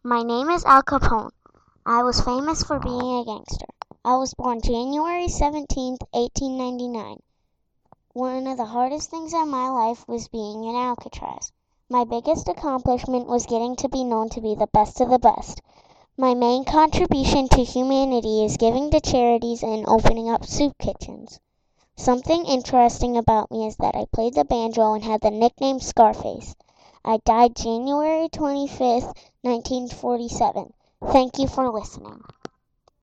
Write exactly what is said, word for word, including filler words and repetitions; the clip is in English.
My name is Al Capone. I was famous for being a gangster. I was born January seventeenth, eighteen ninety-nine. One of the hardest things in my life was being in Alcatraz. My biggest accomplishment was getting to be known to be the best of the best. My main contribution to humanity is giving to charities and opening up soup kitchens. Something interesting about me is that I played the banjo and had the nickname Scarface. I died January twenty-fifth, nineteen forty-seven. Thank you for listening.